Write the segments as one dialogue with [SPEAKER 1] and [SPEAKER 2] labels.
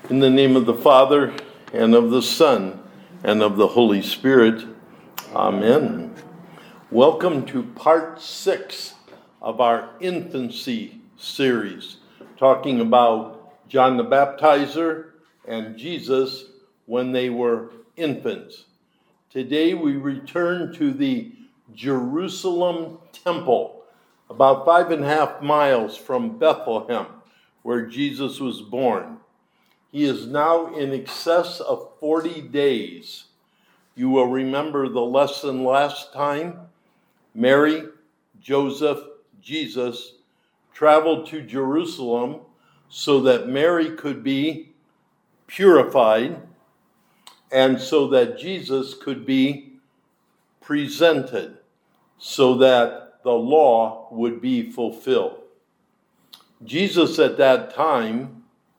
[SPEAKER 1] In the name of the Father, and of the Son, and of the Holy Spirit. Amen. Welcome to part 6 of our infancy series, talking about John the Baptizer and Jesus when they were infants. Today we return to the Jerusalem temple, about 5.5 miles from Bethlehem, where Jesus was born. He is now in excess of 40 days. You will remember the lesson last time. Mary, Joseph, Jesus traveled to Jerusalem so that Mary could be purified and so that Jesus could be presented, so that the law would be fulfilled. Jesus at that time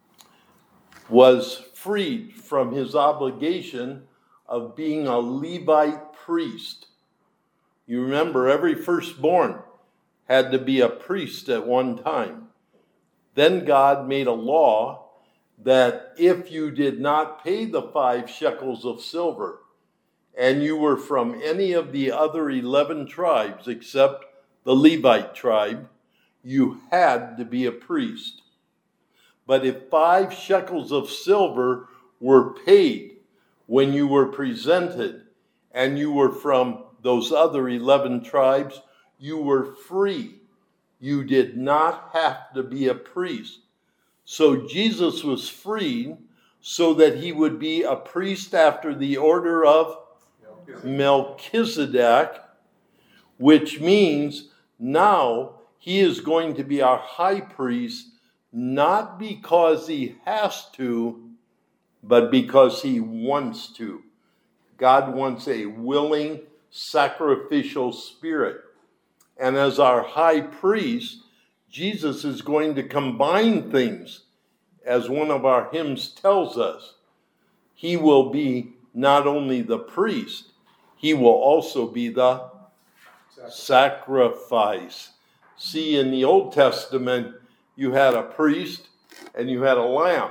[SPEAKER 1] was freed from his obligation of being a Levite priest. You remember, every firstborn had to be a priest at one time. Then God made a law that if you did not pay the 5 shekels of silver, and you were from any of the other 11 tribes except the Levite tribe, you had to be a priest. But if 5 shekels of silver were paid when you were presented and you were from those other 11 tribes, you were free. You did not have to be a priest. So Jesus was freed so that he would be a priest after the order of Melchizedek, which means now he is going to be our high priest, not because he has to, but because he wants to. God wants a willing, sacrificial spirit. And as our high priest, Jesus is going to combine things, as one of our hymns tells us. He will be not only the priest, he will also be the sacrifice. See, in the Old Testament, you had a priest and you had a lamb.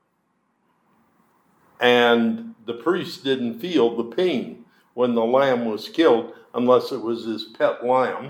[SPEAKER 1] And the priest didn't feel the pain when the lamb was killed, unless it was his pet lamb.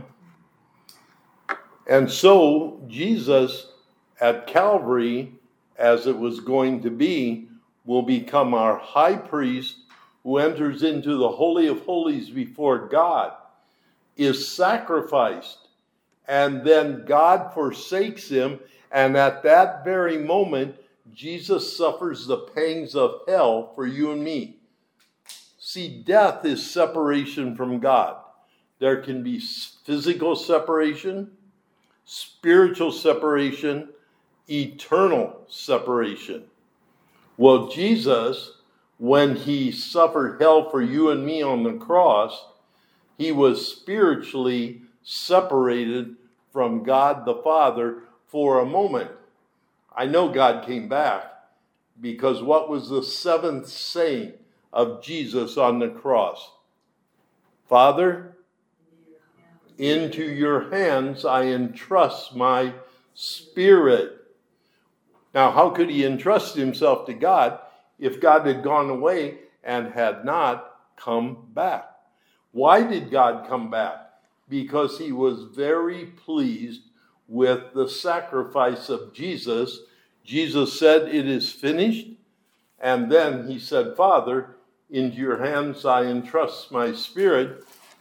[SPEAKER 1] And so Jesus at Calvary, as it was going to be, will become our high priest who enters into the Holy of Holies before God, is sacrificed, and then God forsakes him, and at that very moment, Jesus suffers the pangs of hell for you and me. See, death is separation from God. There can be physical separation, spiritual separation, eternal separation. Well, Jesus, when he suffered hell for you and me on the cross, he was spiritually separated from God the Father for a moment. I know God came back, because what was the 7th saying of Jesus on the cross? Father, into your hands I entrust my spirit. Now, how could he entrust himself to God if God had gone away and had not come back? Why did God come back? Because he was very pleased with the sacrifice of Jesus. Jesus said, "It is finished." And then he said, "Father, into your hands I entrust my spirit."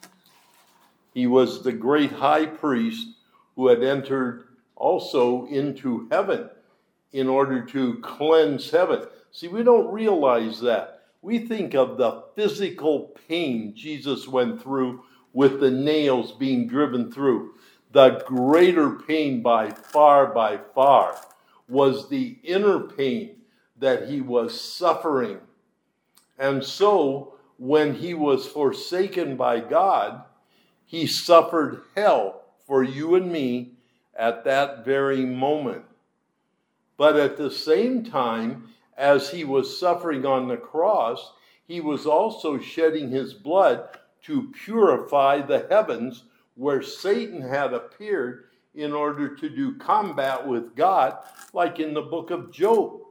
[SPEAKER 1] He was the great high priest who had entered also into heaven in order to cleanse heaven. See, we don't realize that. We think of the physical pain Jesus went through with the nails being driven through. The greater pain by far was the inner pain that he was suffering. And so when he was forsaken by God, he suffered hell for you and me at that very moment. But at the same time, as he was suffering on the cross, he was also shedding his blood to purify the heavens where Satan had appeared in order to do combat with God, like in the book of Job.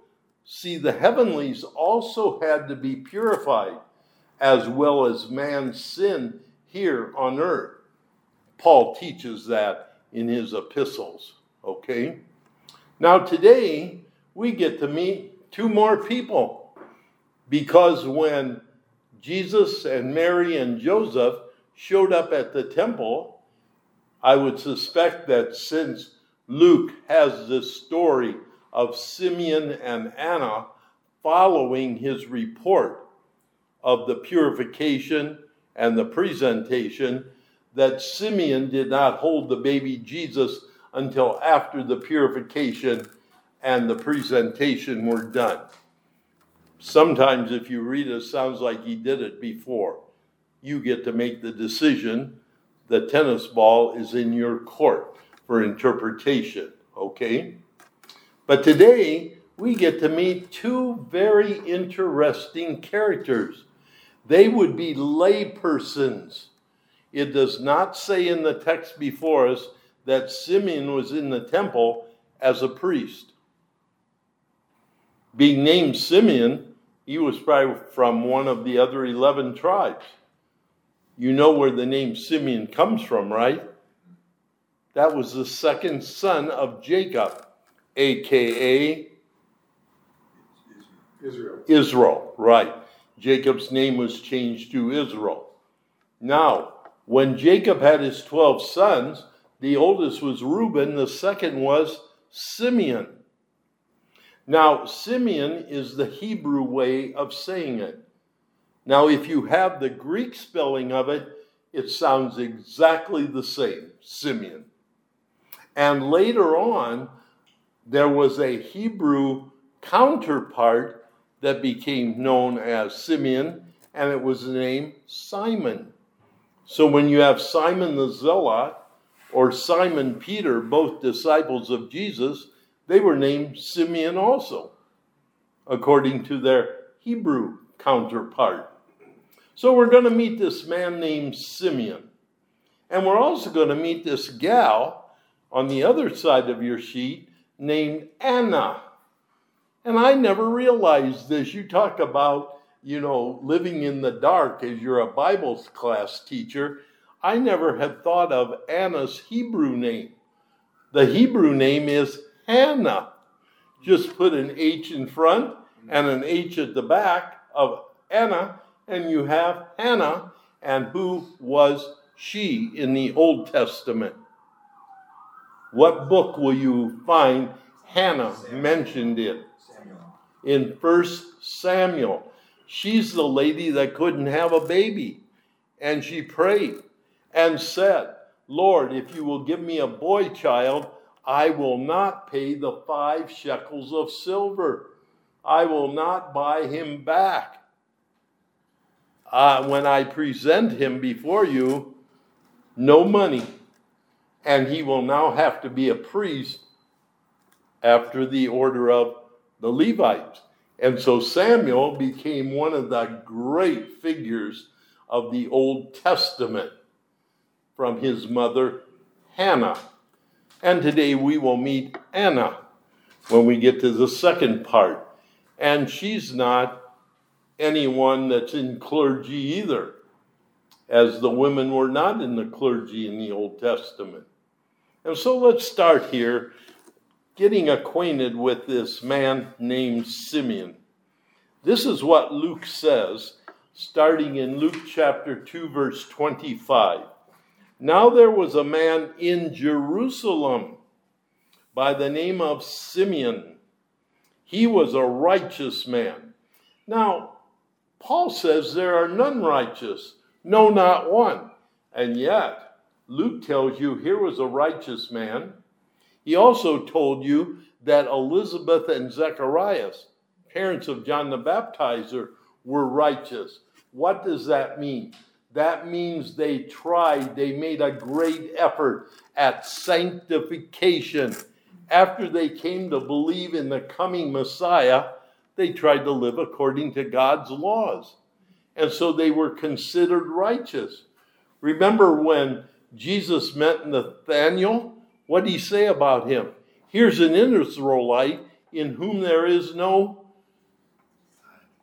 [SPEAKER 1] See, the heavenlies also had to be purified, as well as man's sin here on earth. Paul teaches that in his epistles, okay? Now today, we get to meet two more people, because when Jesus and Mary and Joseph showed up at the temple, I would suspect that since Luke has this story of Simeon and Anna following his report of the purification and the presentation, that Simeon did not hold the baby Jesus until after the purification and the presentation were done. Sometimes if you read it, it sounds like he did it before. You get to make the decision. The tennis ball is in your court for interpretation, okay? But today, we get to meet two very interesting characters. They would be laypersons. It does not say in the text before us that Simeon was in the temple as a priest. Being named Simeon, he was probably from one of the other 11 tribes. You know where the name Simeon comes from, right? That was the second son of Jacob, a.k.a. Israel, right. Jacob's name was changed to Israel. Now, when Jacob had his 12 sons, the oldest was Reuben, the second was Simeon. Now, Simeon is the Hebrew way of saying it. Now, if you have the Greek spelling of it, it sounds exactly the same, Simeon. And later on, there was a Hebrew counterpart that became known as Simeon, and it was named Simon. So when you have Simon the Zealot or Simon Peter, both disciples of Jesus, they were named Simeon also, according to their Hebrew counterpart. So we're going to meet this man named Simeon. And we're also going to meet this gal on the other side of your sheet named Anna. And I never realized this. You talk about, living in the dark as you're a Bible class teacher. I never had thought of Anna's Hebrew name. The Hebrew name is Hannah. Just put an H in front and an H at the back of Anna, and you have Hannah. And who was she in the Old Testament? What book will you find Hannah mentioned in? In 1 Samuel. She's the lady that couldn't have a baby. And she prayed and said, Lord, if you will give me a boy child, I will not pay the 5 shekels of silver. I will not buy him back. When I present him before you, no money. And he will now have to be a priest after the order of the Levites. And so Samuel became one of the great figures of the Old Testament from his mother, Hannah. And today we will meet Anna when we get to the second part. And she's not anyone that's in clergy either, as the women were not in the clergy in the Old Testament. And so let's start here getting acquainted with this man named Simeon. This is what Luke says, starting in Luke chapter 2, verse 25. Now there was a man in Jerusalem by the name of Simeon. He was a righteous man. Now, Paul says there are none righteous, no, not one. And yet, Luke tells you here was a righteous man. He also told you that Elizabeth and Zacharias, parents of John the Baptizer, were righteous. What does that mean? That means they tried, they made a great effort at sanctification. After they came to believe in the coming Messiah, they tried to live according to God's laws. And so they were considered righteous. Remember when Jesus met Nathanael? What did he say about him? Here's an Israelite in whom there is no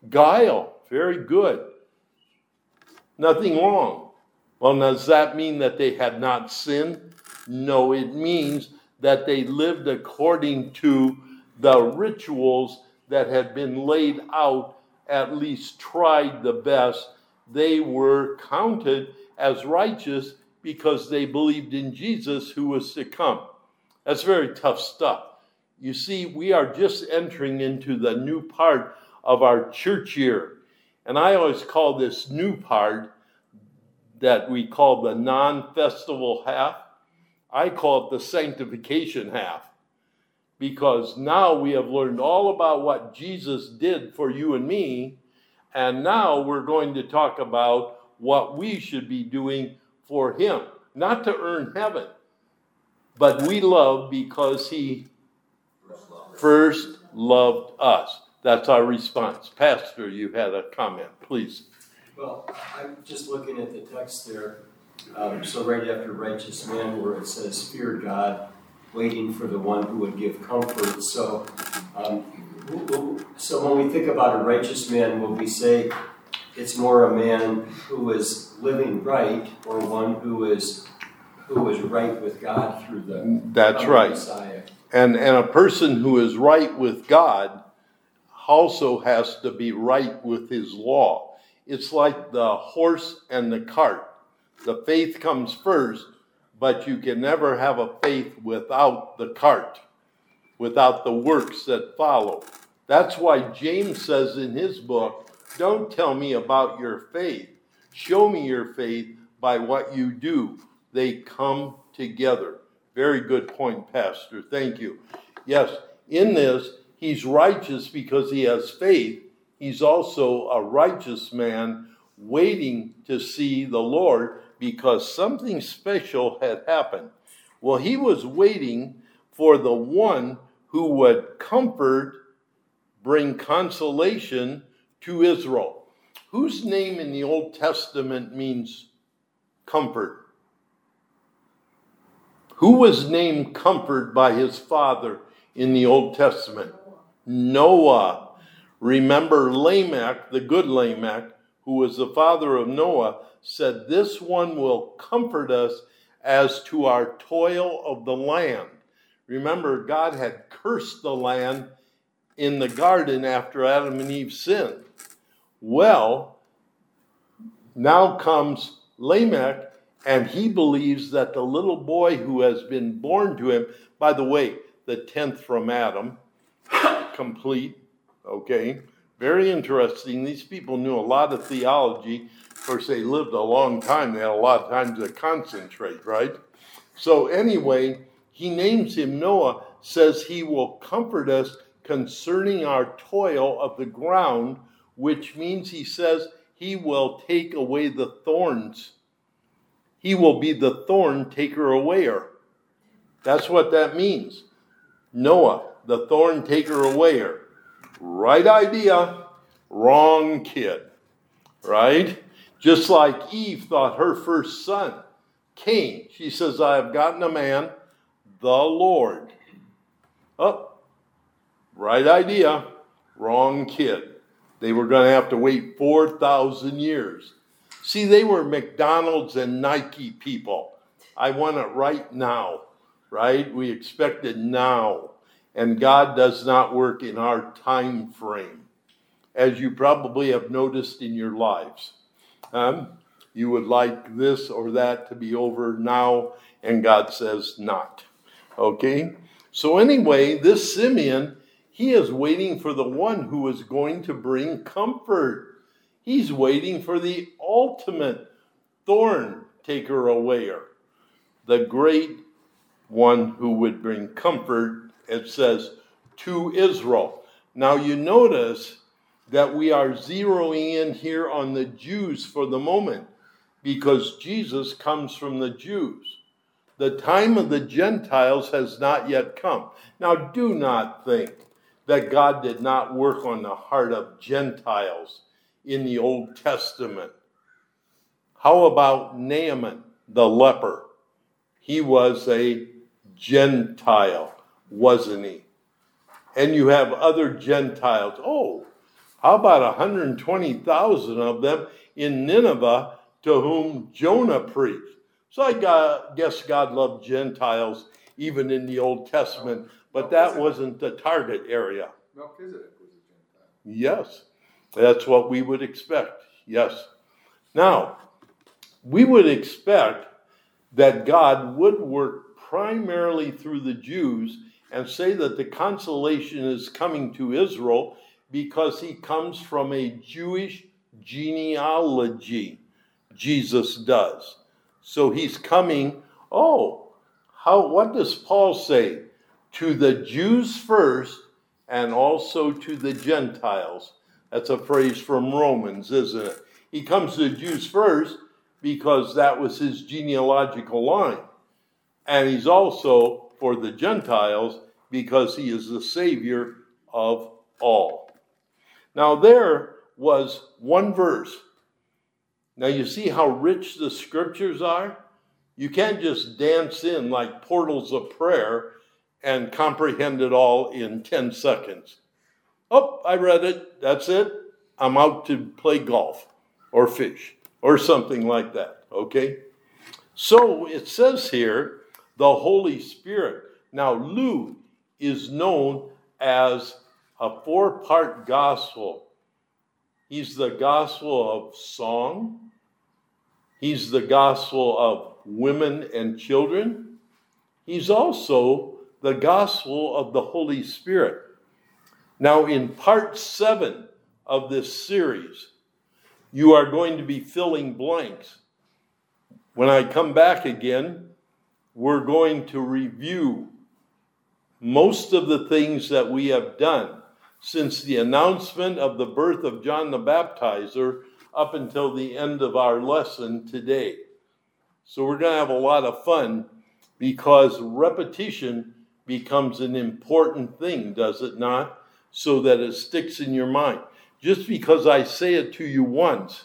[SPEAKER 1] Guile. Very good. Nothing wrong. Well, does that mean that they had not sinned? No, it means that they lived according to the rituals that had been laid out, at least tried the best. They were counted as righteous because they believed in Jesus who was to come. That's very tough stuff. You see, we are just entering into the new part of our church year. And I always call this new part that we call the non-festival half, I call it the sanctification half. Because now we have learned all about what Jesus did for you and me, and now we're going to talk about what we should be doing for him. Not to earn heaven, but we love because he first loved us. That's our response. Pastor, you had a comment, please.
[SPEAKER 2] Well, I'm just looking at the text there. So right after righteous man, where it says, fear God, waiting for the one who would give comfort. So when we think about a righteous man, will we say it's more a man who is living right, or one who is right with God through the
[SPEAKER 1] That's right.
[SPEAKER 2] Messiah?
[SPEAKER 1] And a person who is right with God also has to be right with his law. It's like the horse and the cart. The faith comes first, but you can never have a faith without the cart, without the works that follow. That's why James says in his book, don't tell me about your faith. Show me your faith by what you do. They come together. Very good point, Pastor. Thank you. Yes, in this, he's righteous because he has faith. He's also a righteous man waiting to see the Lord because something special had happened. Well, he was waiting for the one who would comfort, bring consolation to Israel. Whose name in the Old Testament means comfort? Who was named Comfort by his father in the Old Testament? Noah. Remember Lamech, the good Lamech, who was the father of Noah, said, this one will comfort us as to our toil of the land. Remember, God had cursed the land in the garden after Adam and Eve sinned. Well, now comes Lamech, and he believes that the little boy who has been born to him, by the way, the 10th from Adam, complete, okay, very interesting. These people knew a lot of theology. Of course, they lived a long time. They had a lot of time to concentrate, right? So anyway, he names him Noah, says he will comfort us concerning our toil of the ground, which means he says he will take away the thorns. He will be the thorn taker awayer. That's what that means. Noah, the thorn taker awayer. Right idea, wrong kid, right? Just like Eve thought her first son, Cain, she says, I have gotten a man, the Lord. Oh, right idea, wrong kid. They were going to have to wait 4,000 years. See, they were McDonald's and Nike people. I want it right now, right? We expect it now. And God does not work in our time frame, as you probably have noticed in your lives. You would like this or that to be over now, and God says not. Okay? So anyway, this Simeon, he is waiting for the one who is going to bring comfort. He's waiting for the ultimate thorn taker awayer, the great one who would bring comfort. It says, to Israel. Now you notice that we are zeroing in here on the Jews for the moment because Jesus comes from the Jews. The time of the Gentiles has not yet come. Now do not think that God did not work on the heart of Gentiles in the Old Testament. How about Naaman, the leper? He was a Gentile, wasn't he? And you have other Gentiles. Oh, How about 120,000 of them in Nineveh to whom Jonah preached? So I guess God loved Gentiles even in the Old Testament, but that wasn't the target area.
[SPEAKER 3] Melchizedek was a Gentile.
[SPEAKER 1] Yes, that's what we would expect. Yes. Now, we would expect that God would work primarily through the Jews and say that the consolation is coming to Israel because he comes from a Jewish genealogy. Jesus does. So he's coming, what does Paul say? To the Jews first and also to the Gentiles. That's a phrase from Romans, isn't it? He comes to the Jews first because that was his genealogical line. And he's also for the Gentiles because he is the Savior of all. Now there was one verse. Now you see how rich the scriptures are? You can't just dance in like portals of prayer and comprehend it all in 10 seconds. Oh, I read it. That's it. I'm out to play golf or fish or something like that. Okay? So it says here, the Holy Spirit. Now Luke is known as a 4-part gospel. He's the gospel of song. He's the gospel of women and children. He's also the gospel of the Holy Spirit. Now, in part 7 of this series, you are going to be filling blanks. When I come back again, we're going to review most of the things that we have done since the announcement of the birth of John the Baptizer up until the end of our lesson today. So we're going to have a lot of fun because repetition becomes an important thing, does it not? So that it sticks in your mind. Just because I say it to you once,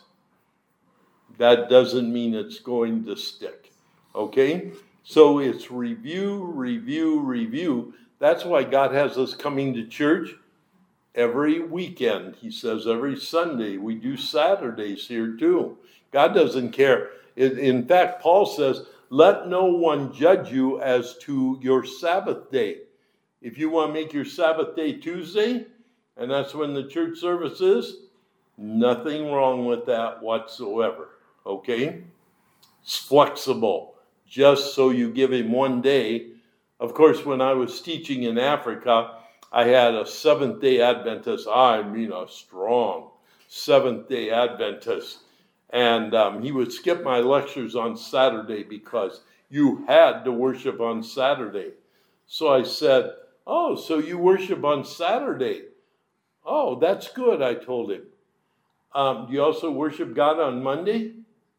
[SPEAKER 1] that doesn't mean it's going to stick. Okay? So it's review, review, review. That's why God has us coming to church every weekend. He says every Sunday. We do Saturdays here too. God doesn't care. In fact, Paul says, let no one judge you as to your Sabbath day. If you want to make your Sabbath day Tuesday, and that's when the church service is, nothing wrong with that whatsoever. Okay? It's flexible. Just so you give him one day. Of course, when I was teaching in Africa, I had a Seventh-day Adventist, a strong Seventh-day Adventist. And he would skip my lectures on Saturday because you had to worship on Saturday. So I said, oh, so you worship on Saturday? Oh, that's good, I told him. Do you also worship God on Monday?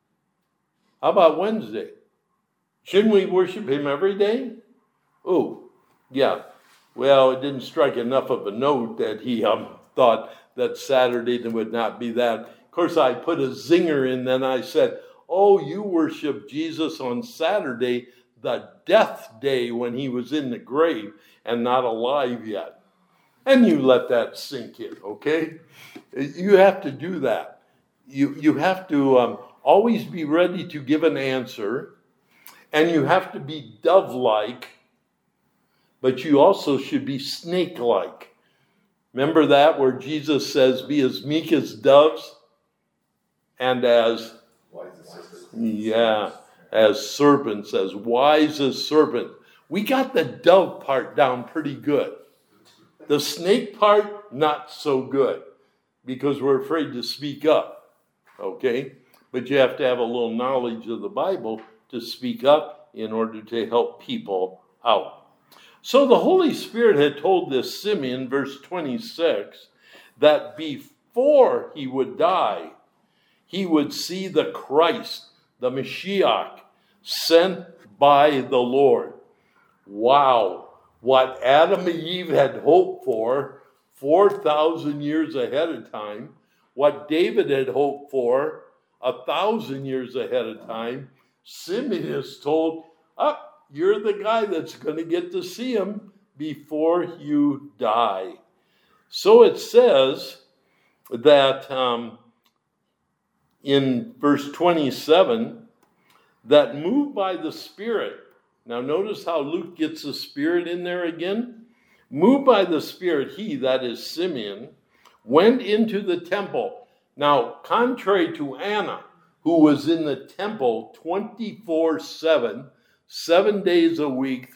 [SPEAKER 1] How about Wednesday? Shouldn't we worship him every day? Oh, yeah. Well, it didn't strike enough of a note that he thought that Saturday would not be that. Of course, I put a zinger in, then I said, oh, you worship Jesus on Saturday, the death day when he was in the grave and not alive yet. And you let that sink in, okay? You have to do that. You have to always be ready to give an answer, and you have to be dove-like, but you also should be snake-like. Remember that where Jesus says, be as meek as doves and as serpents, as wise as serpents. We got the dove part down pretty good. The snake part, not so good, because we're afraid to speak up, okay? But you have to have a little knowledge of the Bible to speak up in order to help people out. So the Holy Spirit had told this Simeon, verse 26, that before he would die, he would see the Christ, the Mashiach, sent by the Lord. Wow. What Adam and Eve had hoped for 4,000 years ahead of time, what David had hoped for 1,000 years ahead of time, Simeon is told, you're the guy that's going to get to see him before you die. So it says that in verse 27, that moved by the Spirit. Now notice how Luke gets the Spirit in there again. Moved by the Spirit, he, that is Simeon, went into the temple. Now, contrary to Anna, who was in the temple 24/7, 7 days a week,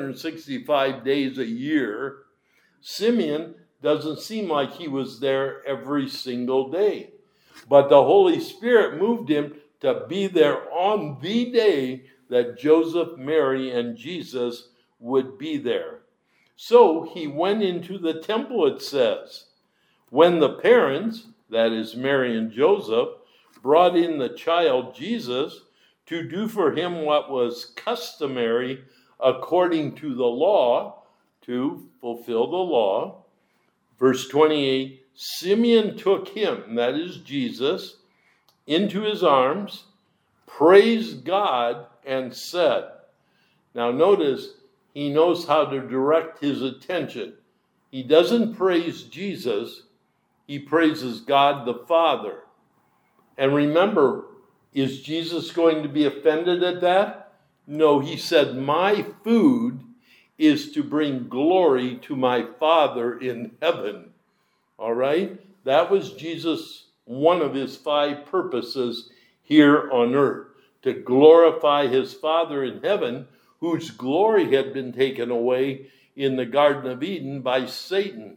[SPEAKER 1] 365 days a year, Simeon doesn't seem like he was there every single day. But the Holy Spirit moved him to be there on the day that Joseph, Mary, and Jesus would be there. So he went into the temple, it says. When the parents, that is Mary and Joseph, brought in the child Jesus to do for him what was customary according to the law, to fulfill the law, verse 28, Simeon took him, that is Jesus, into his arms, praised God, and said. Now notice, he knows how to direct his attention. He doesn't praise Jesus, he praises God the Father. And remember, is Jesus going to be offended at that? No, he said, my food is to bring glory to my Father in heaven. All right? That was Jesus, one of his 5 purposes here on earth, to glorify his Father in heaven, whose glory had been taken away in the Garden of Eden by Satan.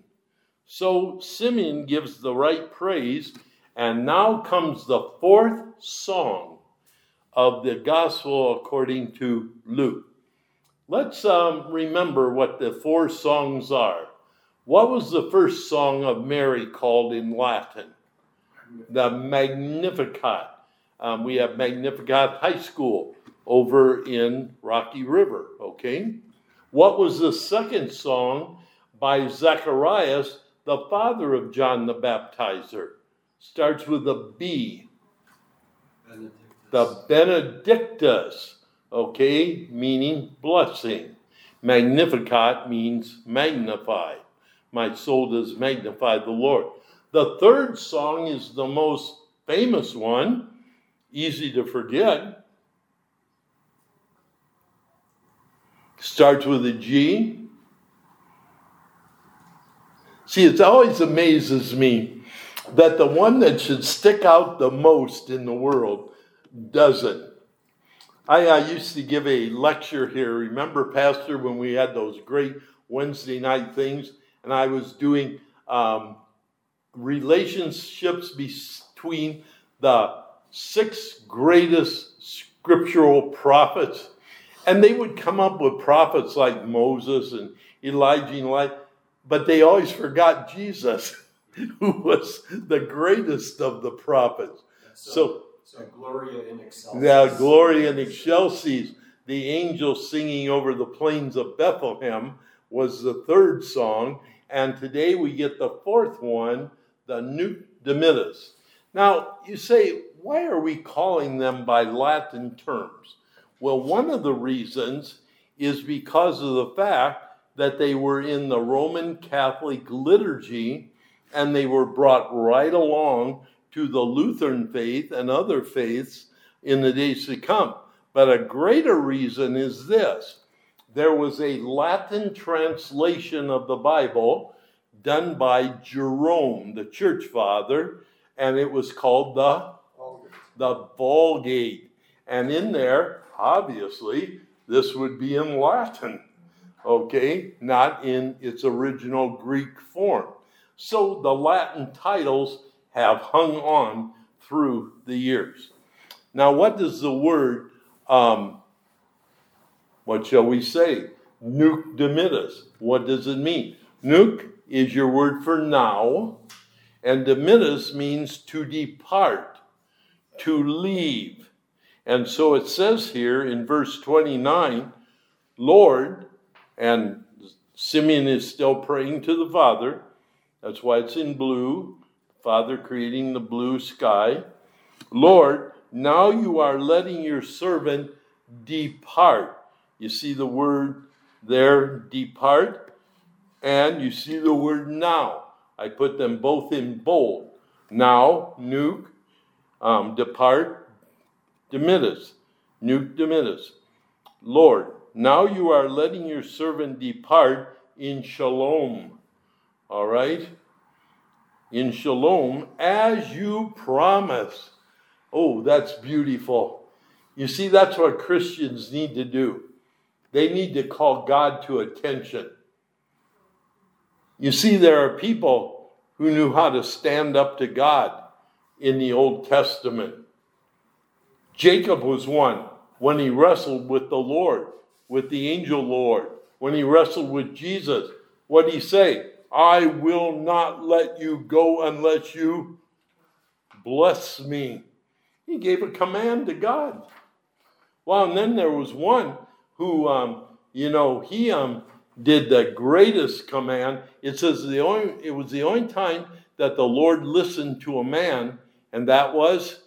[SPEAKER 1] So Simeon gives the right praise, and now comes the 4th song of the gospel according to Luke. Let's remember what the 4 songs are. What was the first song of Mary called in Latin? The Magnificat. We have Magnificat High School over in Rocky River, okay? What was the second song by Zacharias, the father of John the Baptizer? Starts with a B.
[SPEAKER 2] Benedictus.
[SPEAKER 1] The Benedictus, okay, meaning blessing. Magnificat means magnify. My soul does magnify the Lord. The third song is the most famous one, easy to forget. Starts with a G. See, it always amazes me that the one that should stick out the most in the world doesn't. I used to give a lecture here. Remember, Pastor, when we had those great Wednesday night things, and I was doing relationships between the 6 greatest scriptural prophets. And they would come up with prophets like Moses and Elijah, but they always forgot Jesus, who was the greatest of the prophets. So
[SPEAKER 2] Gloria in Excelsis.
[SPEAKER 1] Yeah, Gloria in Excelsis, the angel singing over the plains of Bethlehem, was the 3rd song. And today we get the 4th one, the Nunc Dimittis. Now, you say, why are we calling them by Latin terms? Well, one of the reasons is because of the fact that they were in the Roman Catholic liturgy, and they were brought right along to the Lutheran faith and other faiths in the days to come. But a greater reason is this. There was a Latin translation of the Bible done by Jerome, the church father, and it was called the Vulgate. And in there, obviously, this would be in Latin, okay, not in its original Greek form. So the Latin titles have hung on through the years. Now, what does the word, what shall we say? Nunc Dimittis. What does it mean? Nunc is your word for now, and Dimittis means to depart, to leave. And so it says here in verse 29, Lord, and Simeon is still praying to the Father. That's why it's in blue. Father creating the blue sky. Lord, now you are letting your servant depart. You see the word there, depart, and you see the word now. I put them both in bold. Now, nuke, depart, dimittis, nuke dimittis. Lord, now you are letting your servant depart in shalom. All right? In shalom, as you promise. Oh, that's beautiful. You see, that's what Christians need to do. They need to call God to attention. You see, there are people who knew how to stand up to God in the Old Testament. Jacob was one when he wrestled with the Lord, with the angel Lord. When he wrestled with Jesus, what did he say? I will not let you go unless you bless me. He gave a command to God. Well, and then there was one who, he did the greatest command. It says it was the only time that the Lord listened to a man, and that was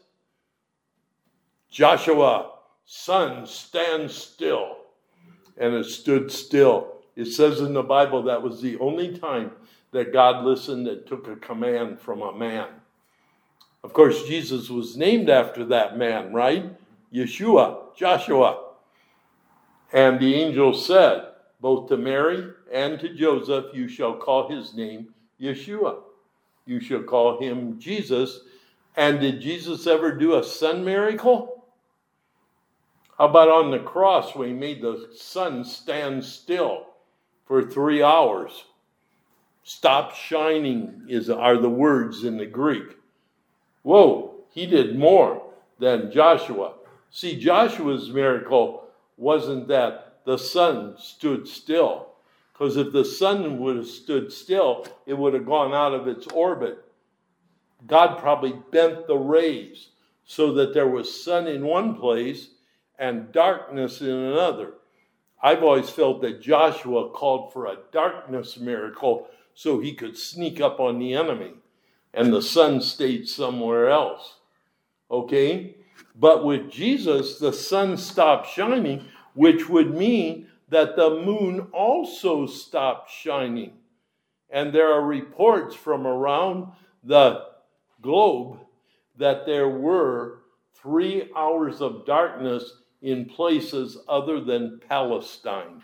[SPEAKER 1] Joshua, son, stand still. And it stood still. It says in the Bible that was the only time that God listened and took a command from a man. Of course, Jesus was named after that man, right? Yeshua, Joshua. And the angel said, both to Mary and to Joseph, you shall call his name Yeshua. You shall call him Jesus. And did Jesus ever do a sun miracle? How about on the cross when he made the sun stand still for 3 hours? Stop shining are the words in the Greek. Whoa, he did more than Joshua. See, Joshua's miracle wasn't that the sun stood still. Because if the sun would have stood still, it would have gone out of its orbit. God probably bent the rays so that there was sun in one place and darkness in another. I've always felt that Joshua called for a darkness miracle so he could sneak up on the enemy, and the sun stayed somewhere else. Okay? But with Jesus, the sun stopped shining, which would mean that the moon also stopped shining. And there are reports from around the globe that there were 3 hours of darkness in places other than Palestine.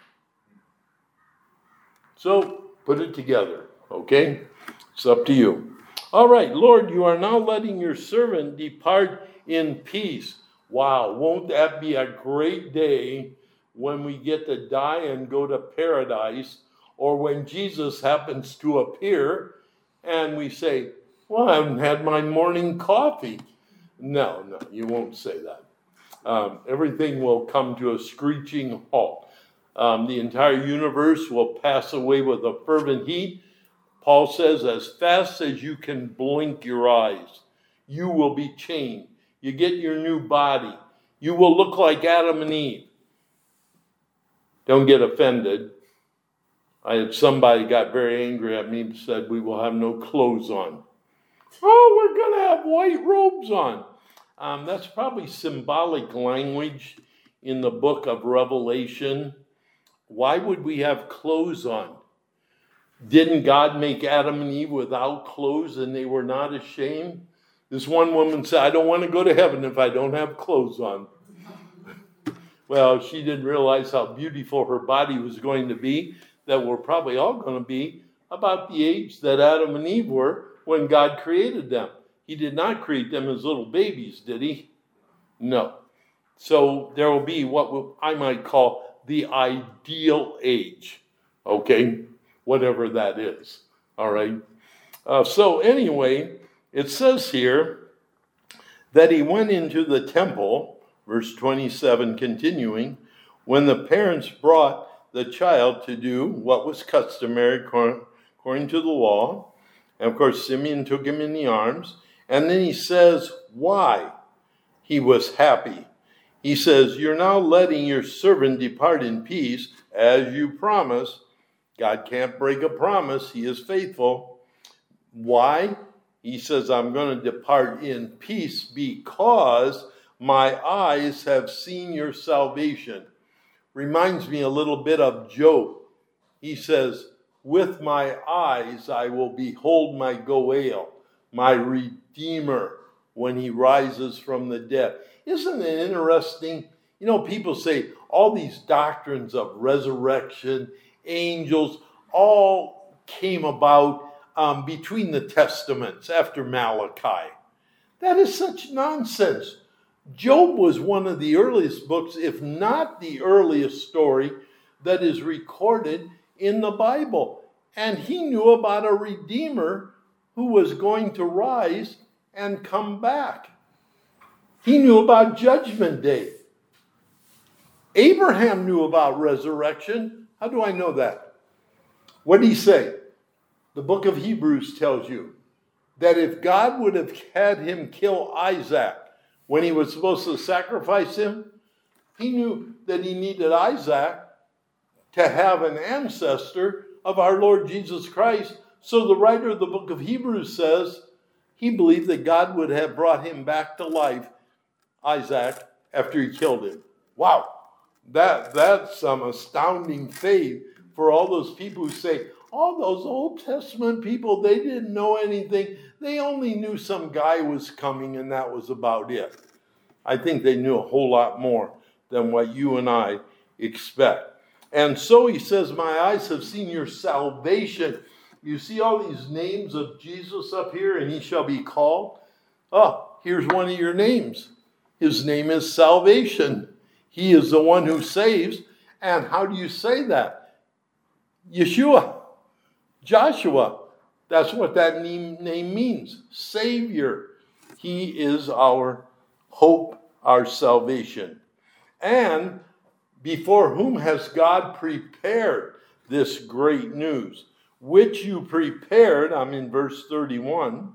[SPEAKER 1] So put it together, okay? It's up to you. All right, Lord, you are now letting your servant depart in peace. Wow, won't that be a great day when we get to die and go to paradise, or when Jesus happens to appear and we say, well, I haven't had my morning coffee. No, you won't say that. Everything will come to a screeching halt. The entire universe will pass away with a fervent heat. Paul says, as fast as you can blink your eyes, you will be changed. You get your new body. You will look like Adam and Eve. Don't get offended. I had somebody got very angry at me and said, we will have no clothes on. Oh, we're going to have white robes on. That's probably symbolic language in the book of Revelation. Why would we have clothes on? Didn't God make Adam and Eve without clothes and they were not ashamed? This one woman said, I don't want to go to heaven if I don't have clothes on. Well, she didn't realize how beautiful her body was going to be, that we're probably all going to be about the age that Adam and Eve were when God created them. He did not create them as little babies, did he? No. So there will be what I might call the ideal age, okay? Whatever that is, all right? So anyway, it says here that he went into the temple, verse 27 continuing, when the parents brought the child to do what was customary according to the law. And of course, Simeon took him in the arms. And then he says why he was happy. He says, you're now letting your servant depart in peace as you promised. God can't break a promise. He is faithful. Why? He says, I'm going to depart in peace because my eyes have seen your salvation. Reminds me a little bit of Job. He says, with my eyes I will behold my Goel. my Redeemer when he rises from the dead. Isn't it interesting? You know, people say all these doctrines of resurrection, angels, all came about between the Testaments after Malachi. That is such nonsense. Job was one of the earliest books, if not the earliest story, that is recorded in the Bible. And he knew about a Redeemer who was going to rise and come back. He knew about Judgment Day. Abraham knew about resurrection. How do I know that? What did he say? The book of Hebrews tells you that if God would have had him kill Isaac when he was supposed to sacrifice him, he knew that he needed Isaac to have an ancestor of our Lord Jesus Christ. So the writer of the book of Hebrews says he believed that God would have brought him back to life, Isaac, after he killed him. Wow, that's some astounding faith for all those people who say, all those Old Testament people, they didn't know anything. They only knew some guy was coming and that was about it. I think they knew a whole lot more than what you and I expect. And so he says, my eyes have seen your salvation. You see all these names of Jesus up here, and he shall be called. Oh, here's one of your names. His name is salvation. He is the one who saves. And how do you say that? Yeshua. Joshua. That's what that name means. Savior. He is our hope, our salvation. And before whom has God prepared this great news, which you prepared, I'm in verse 31,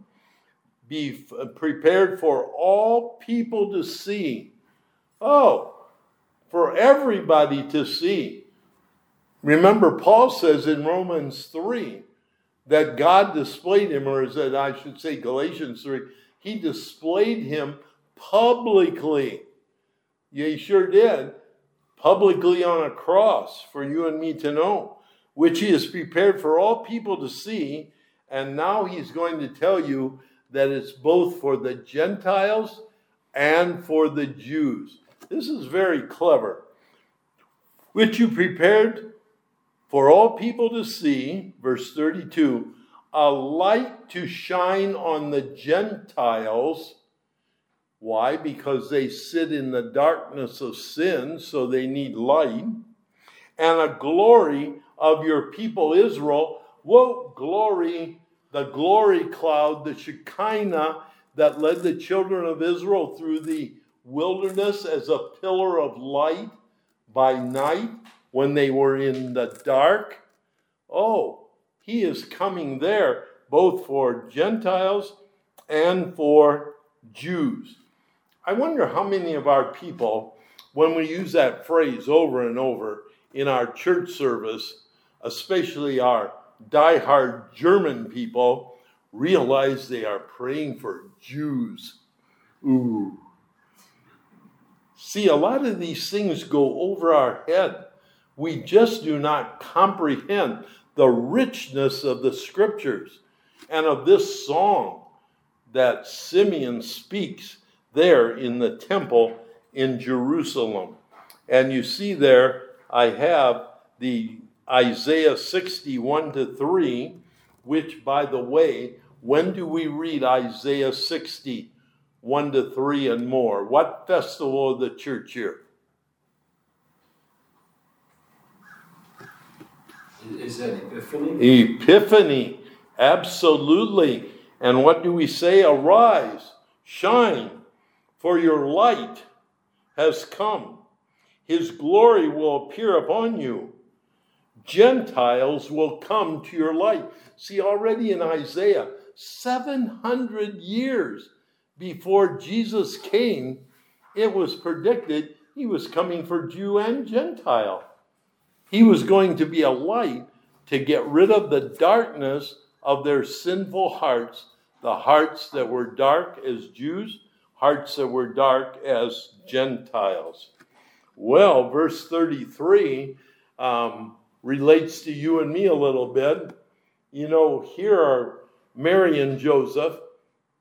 [SPEAKER 1] be prepared for all people to see. Oh, for everybody to see. Remember, Paul says in Romans 3 that God displayed him, or is that I should say Galatians 3, he displayed him publicly. Yeah, he sure did. Publicly on a cross for you and me to know, which he has prepared for all people to see. And now he's going to tell you that it's both for the Gentiles and for the Jews. This is very clever. Which you prepared for all people to see, verse 32, a light to shine on the Gentiles. Why? Because they sit in the darkness of sin, so they need light. And a glory of your people Israel. What glory? The glory cloud, the Shekinah that led the children of Israel through the wilderness as a pillar of light by night when they were in the dark. Oh, he is coming there both for Gentiles and for Jews. I wonder how many of our people, when we use that phrase over and over in our church service, especially our diehard German people, realize they are praying for Jews. Ooh. See, a lot of these things go over our head. We just do not comprehend the richness of the scriptures and of this song that Simeon speaks there in the temple in Jerusalem. And you see there, I have the Isaiah 60:1-3, which, by the way, when do we read Isaiah 60:1-3 and more? What festival of the church year?
[SPEAKER 2] Is that Epiphany?
[SPEAKER 1] Epiphany, absolutely. And what do we say? Arise, shine, for your light has come. His glory will appear upon you. Gentiles will come to your light. See, already in Isaiah, 700 years before Jesus came, it was predicted he was coming for Jew and Gentile. He was going to be a light to get rid of the darkness of their sinful hearts, the hearts that were dark as Jews, hearts that were dark as Gentiles. Well, verse 33 relates to you and me a little bit. You know, here are Mary and Joseph.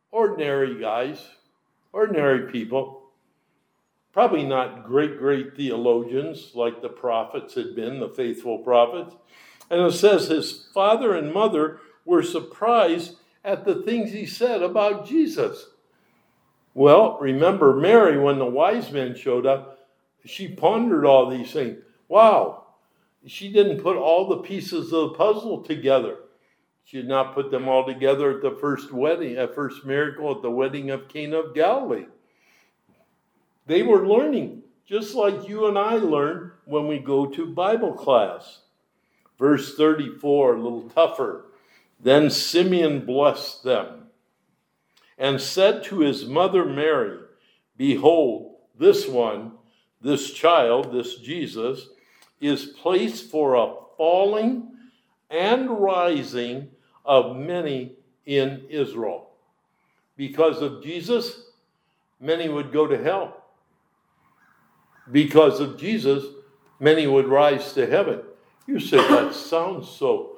[SPEAKER 1] ordinary guys, ordinary people, probably not great theologians like the prophets had been, the faithful prophets. And it says his father and mother were surprised at the things he said about Jesus. Well, remember Mary, when the wise men showed up, she pondered all these things. Wow, she didn't put all the pieces of the puzzle together. She did not put them all together at the first wedding, at first miracle at the wedding of Cana of Galilee. They were learning, just like you and I learn when we go to Bible class. Verse 34, a little tougher. Then Simeon blessed them and said to his mother Mary, behold, this child, this Jesus, is placed for a falling and rising of many in Israel. Because of Jesus, many would go to hell. Because of Jesus, many would rise to heaven. You say, that sounds so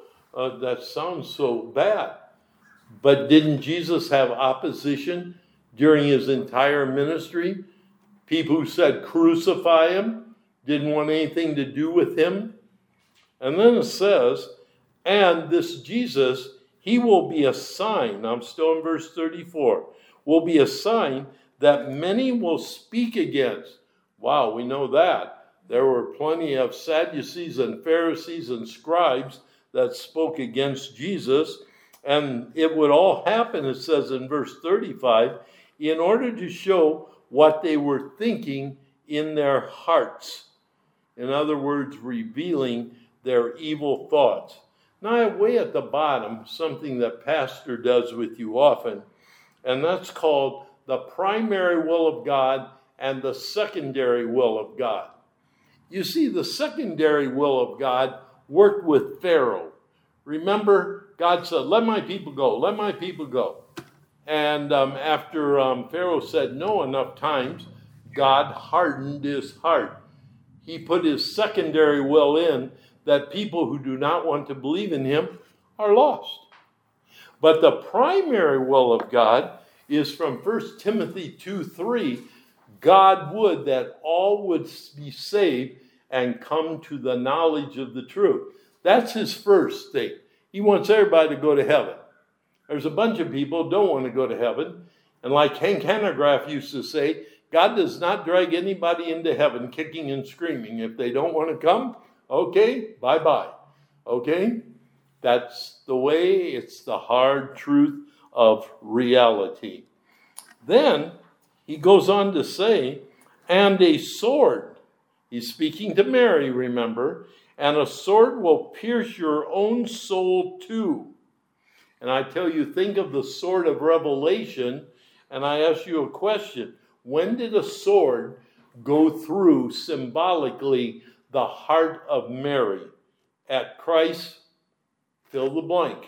[SPEAKER 1] bad. But didn't Jesus have opposition during his entire ministry? People who said, crucify him, didn't want anything to do with him. And then it says, and this Jesus, he will be a sign. I'm still in verse 34. Will be a sign that many will speak against. Wow, we know that. There were plenty of Sadducees and Pharisees and scribes that spoke against Jesus. And it would all happen, it says in verse 35, in order to show what they were thinking in their hearts. In other words, revealing their evil thoughts. Now, way at the bottom, something that Pastor does with you often, and that's called the primary will of God and the secondary will of God. You see, the secondary will of God worked with Pharaoh. Remember, God said, let my people go, let my people go. And after Pharaoh said no enough times, God hardened his heart. He put his secondary will in that people who do not want to believe in him are lost. But the primary will of God is from 1 Timothy 2:3. God would that all would be saved and come to the knowledge of the truth. That's his first thing. He wants everybody to go to heaven. There's a bunch of people who don't want to go to heaven. And like Hank Hanegraaff used to say, God does not drag anybody into heaven kicking and screaming. If they don't want to come, okay, bye-bye. Okay? That's the way, it's the hard truth of reality. Then he goes on to say, and a sword. He's speaking to Mary, remember, and a sword will pierce your own soul too. And I tell you, think of the sword of Revelation, and I ask you a question. When did a sword go through symbolically the heart of Mary? At Christ, fill the blank.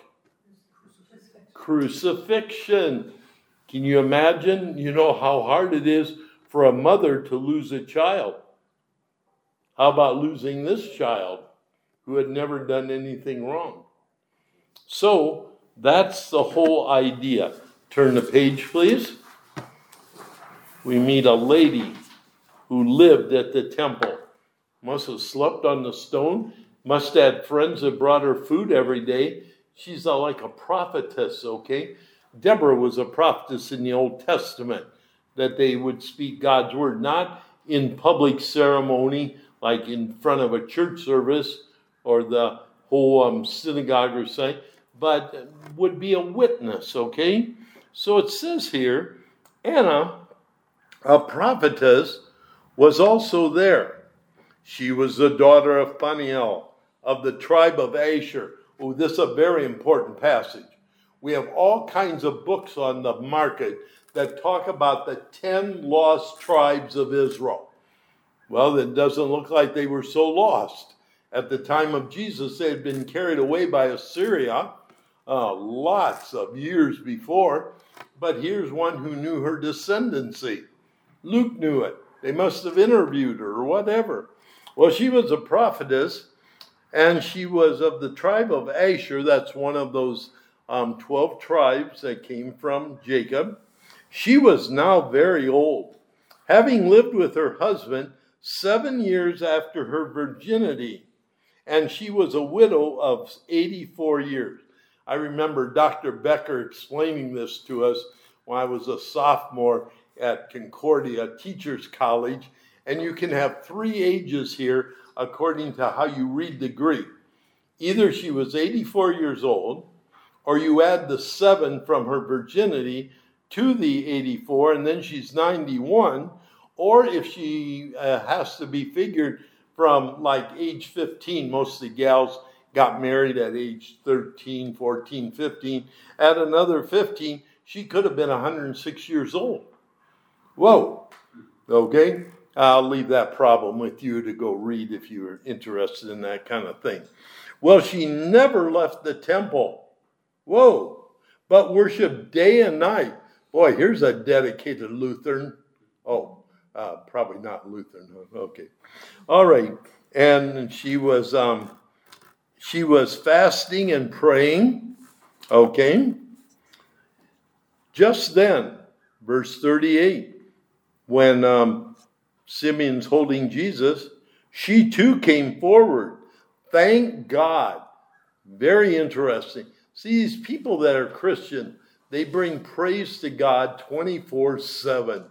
[SPEAKER 1] Crucifixion. Can you imagine? You know how hard it is for a mother to lose a child. How about losing this child who had never done anything wrong? So that's the whole idea. Turn the page, please. We meet a lady who lived at the temple. Must have slept on the stone. Must have had friends that brought her food every day. She's like a prophetess, okay? Deborah was a prophetess in the Old Testament, that they would speak God's word, not in public ceremony, like in front of a church service or the whole synagogue or something, but would be a witness, okay? So it says here, Anna, a prophetess, was also there. She was the daughter of Phanuel of the tribe of Asher. Oh, this is a very important passage. We have all kinds of books on the market that talk about the 10 lost tribes of Israel. Well, it doesn't look like they were so lost. At the time of Jesus, they had been carried away by Assyria lots of years before. But here's one who knew her descendancy. Luke knew it. They must have interviewed her or whatever. Well, she was a prophetess, and she was of the tribe of Asher. That's one of those 12 tribes that came from Jacob. She was now very old, having lived with her husband 7 years after her virginity, and she was a widow of 84 years. I remember Dr. Becker explaining this to us when I was a sophomore at Concordia Teachers College, and you can have 3 ages here according to how you read the Greek. Either she was 84 years old, or you add the 7 from her virginity to the 84, and then she's 91, or if she has to be figured from like age 15, most of the gals got married at age 13, 14, 15. At another 15, she could have been 106 years old. Whoa. Okay? I'll leave that problem with you to go read if you're interested in that kind of thing. Well, she never left the temple. Whoa. But worshiped day and night. Boy, here's a dedicated Lutheran. Oh, probably not Lutheran. Okay. All right. And she was fasting and praying. Okay. Just then, verse 38, when Simeon's holding Jesus, she too came forward. Thank God. Very interesting. See, these people that are Christian, they bring praise to God 24/7.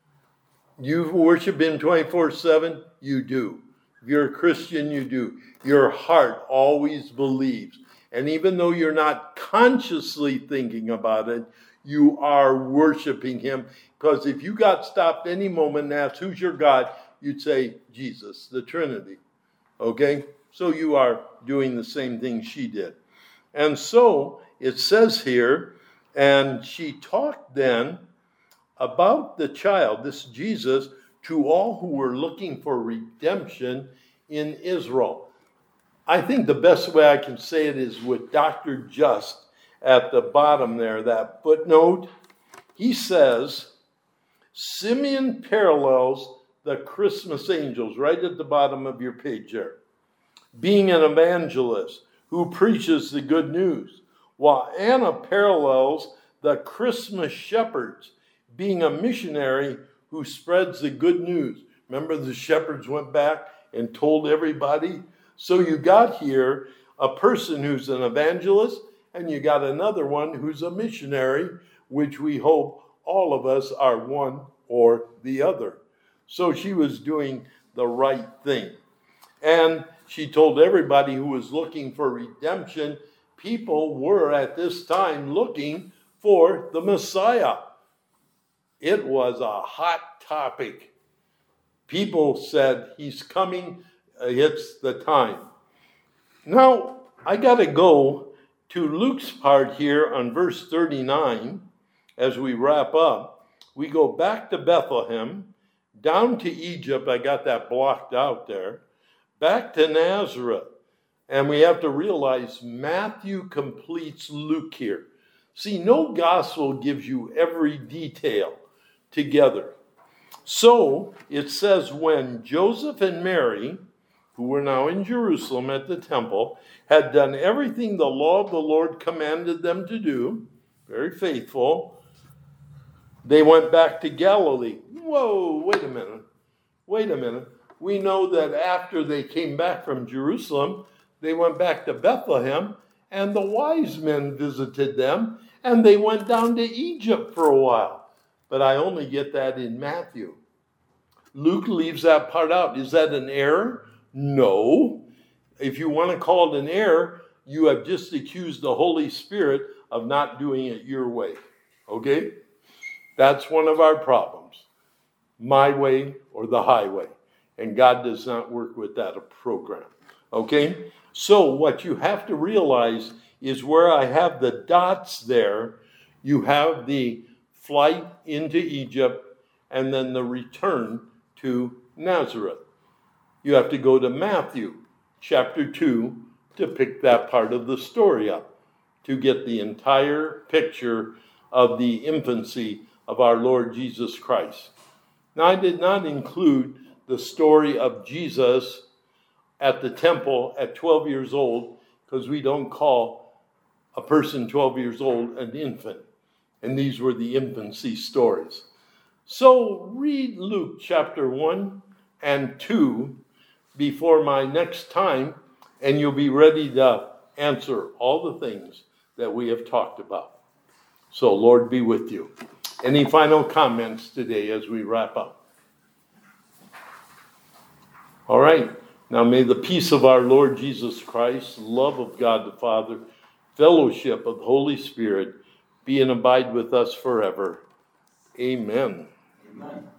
[SPEAKER 1] You worship him 24/7? You do. If you're a Christian, you do. Your heart always believes. And even though you're not consciously thinking about it, you are worshiping him. Because if you got stopped any moment and asked, who's your God? You'd say, Jesus, the Trinity. Okay? So you are doing the same thing she did. And so it says here, and she talked then about the child, this Jesus, to all who were looking for redemption in Israel. I think the best way I can say it is with Dr. Just at the bottom there, that footnote. He says, Simeon parallels the Christmas angels right at the bottom of your page there, being an evangelist who preaches the good news, while Anna parallels the Christmas shepherds, being a missionary who spreads the good news. Remember, the shepherds went back and told everybody? So you got here a person who's an evangelist, and you got another one who's a missionary, which we hope all of us are one or the other. So she was doing the right thing. And she told everybody who was looking for redemption, people were at this time looking for the Messiah. It was a hot topic. People said, he's coming, it's the time. Now, I got to go to Luke's part here on verse 39 as we wrap up. We go back to Bethlehem, down to Egypt, I got that blocked out there, back to Nazareth. And we have to realize Matthew completes Luke here. See, no gospel gives you every detail together. So it says when Joseph and Mary, who were now in Jerusalem at the temple, had done everything the law of the Lord commanded them to do, very faithful, they went back to Galilee. Whoa, wait a minute. We know that after they came back from Jerusalem, they went back to Bethlehem, and the wise men visited them, and they went down to Egypt for a while. But I only get that in Matthew. Luke leaves that part out. Is that an error? No. If you want to call it an error, you have just accused the Holy Spirit of not doing it your way. Okay? That's one of our problems. My way or the highway. And God does not work with that program. Okay? So what you have to realize is where I have the dots there, you have the flight into Egypt and then the return to Nazareth. You have to go to Matthew chapter 2 to pick that part of the story up, to get the entire picture of the infancy of our Lord Jesus Christ. Now, I did not include the story of Jesus at the temple at 12 years old, because we don't call a person 12 years old, an infant. And these were the infancy stories. So read Luke chapter 1 and 2 before my next time, and you'll be ready to answer all the things that we have talked about. So Lord be with you. Any final comments today as we wrap up? All right. Now may the peace of our Lord Jesus Christ, love of God the Father, fellowship of the Holy Spirit be and abide with us forever. Amen.
[SPEAKER 2] Amen.